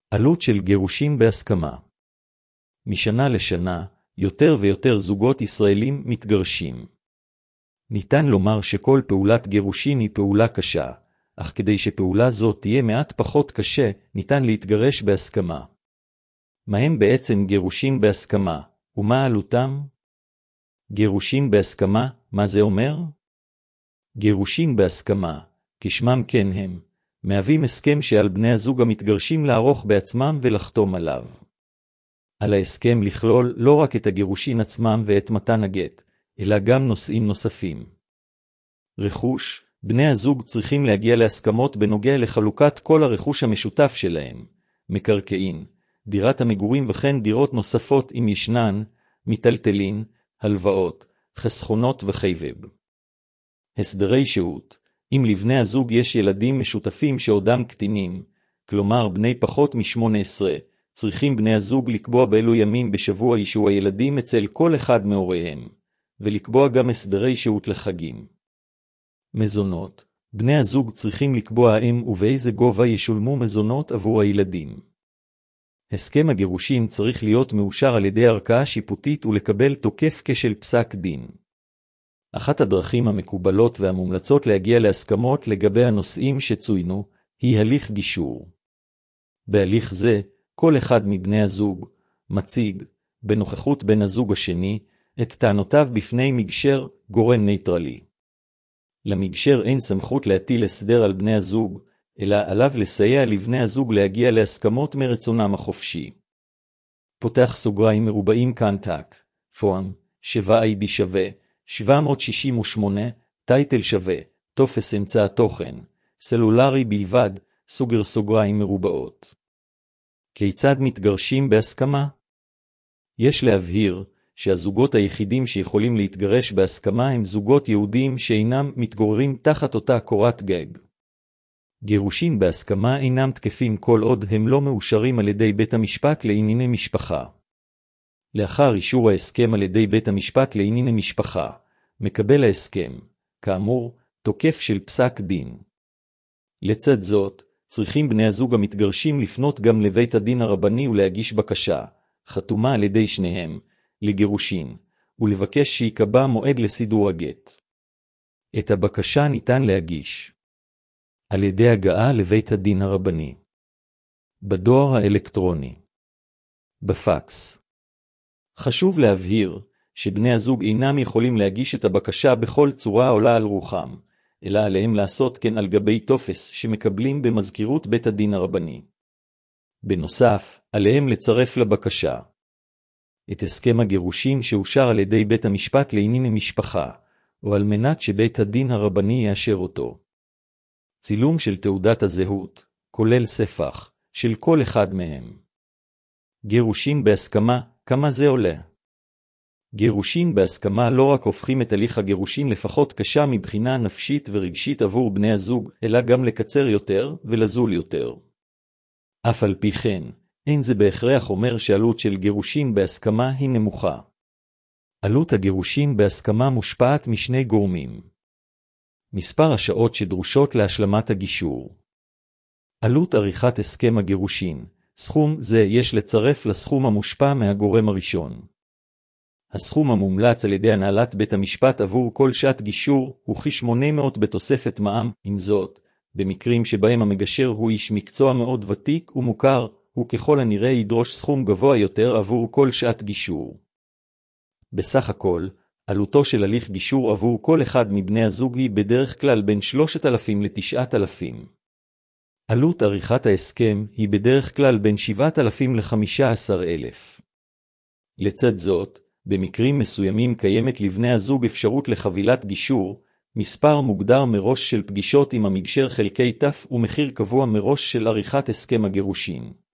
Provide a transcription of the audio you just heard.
עלות של גירושים בהסכמה. משנה לשנה, יותר ויותר זוגות ישראלים מתגרשים. ניתן לומר שכל פעולת גירושין היא פעולה קשה, אך כדי שפעולה זו תהיה מעט פחות קשה, ניתן להתגרש בהסכמה. מהם בעצם גירושים בהסכמה, ומה עלותם? גירושים בהסכמה, מה זה אומר? גירושים בהסכמה, כשמם כן הם, מהווים הסכם שעל בני הזוג המתגרשים לערוך בעצמם ולחתום עליו. על ההסכם לכלול לא רק את הגירושין עצמם ואת מתן הגט, אלא גם נושאים נוספים. רכוש, בני הזוג צריכים להגיע להסכמות בנוגע לחלוקת כל הרכוש המשותף שלהם, מקרקעין, דירת המגורים וכן דירות נוספות אם ישנן, מיטלטלין, הלוואות, חסכונות וחייבב. הסדרי שהות, אם לבני הזוג יש ילדים משותפים שעודם קטינים, כלומר בני פחות מ-18, צריכים בני הזוג לקבוע באילו ימים בשבוע ישהו הילדים אצל כל אחד מהוריהם, ולקבוע גם הסדרי שהות לחגים. מזונות, בני הזוג צריכים לקבוע האם ובאיזה גובה ישולמו מזונות עבור הילדים. הסכם הגירושים צריך להיות מאושר על ידי ערכאה שיפוטית ולקבל תוקף כשל פסק דין. אחת הדרכים המקובלות והמומלצות להגיע להסכמות לגבי הנושאים שצוינו, היא הליך גישור. בהליך זה, כל אחד מבני הזוג מציג, בנוכחות בן הזוג השני, את טענותיו בפני מגשר גורם נייטרלי. למגשר אין סמכות להטיל הסדר על בני הזוג, אלא עליו לסייע לבני הזוג להגיע להסכמות מרצונם החופשי. פותח סוגריים מרובעים קנטקט, פורם, 7ID שווה, 768, טייטל שווה, טופס אמצע התוכן, סלולרי בלבד, סוגר סוגריים מרובעות. כיצד מתגרשים בהסכמה? יש להבהיר שהזוגות היחידים שיכולים להתגרש בהסכמה הם זוגות יהודים שאינם מתגוררים תחת אותה קורת גג. גירושים בהסכמה אינם תקפים כל עוד הם לא מאושרים על ידי בית המשפט לענייני משפחה. לאחר אישור ההסכם על ידי בית המשפט לענייני משפחה, מקבל ההסכם, כאמור, תוקף של פסק דין. לצד זאת, צריכים בני הזוג המתגרשים לפנות גם לבית הדין הרבני ולהגיש בקשה, חתומה על ידי שניהם, לגירושין, ולבקש שיקבע מועד לסידור הגט. את הבקשה ניתן להגיש על ידי הגעה לבית הדין הרבני, בדואר האלקטרוני, בפקס. חשוב להבהיר שבני הזוג אינם יכולים להגיש את הבקשה בכל צורה העולה על רוחם, אלא עליהם לעשות כן על גבי טופס שמקבלים במזכירות בית הדין הרבני. בנוסף, עליהם לצרף לבקשה את הסכם הגירושים שאושר על ידי בית המשפט לענייני משפחה, או על מנת שבית הדין הרבני יאשר אותו. צילום של תעודת הזהות, כולל ספח, של כל אחד מהם. גירושים בהסכמה, כמה זה עולה? גירושים בהסכמה לא רק הופכים את הליך הגירושים לפחות קשה מבחינה נפשית ורגשית עבור בני הזוג, אלא גם לקצר יותר ולזול יותר. אף על פי כן, אין זה בהכרח אומר שעלות של גירושים בהסכמה היא נמוכה. עלות הגירושים בהסכמה מושפעת משני גורמים. מספר השעות שדרושות להשלמת הגישור. עלות עריכת הסכם הגירושין, סכום זה יש לצרף לסכום המושפע מהגורם הראשון. הסכום המומלץ על ידי הנהלת בית המשפט עבור כל שעת גישור הוא כ-800 בתוספת מע"מ. עם זאת, במקרים שבהם המגשר הוא איש מקצוע מאוד ותיק ומוכר, הוא ככל הנראה ידרוש סכום גבוה יותר עבור כל שעת גישור. בסך הכל, עלותו של הליך גישור עבור כל אחד מבני הזוג היא בדרך כלל בין 3,000 ל-9,000. עלות עריכת ההסכם היא בדרך כלל בין 7,000 ל-15,000. לצד זאת, במקרים מסוימים קיימת לבני הזוג אפשרות לחבילת גישור, מספר מוגדר מראש של פגישות עם המגשר חלקי תף ומחיר קבוע מראש של עריכת הסכם הגירושין.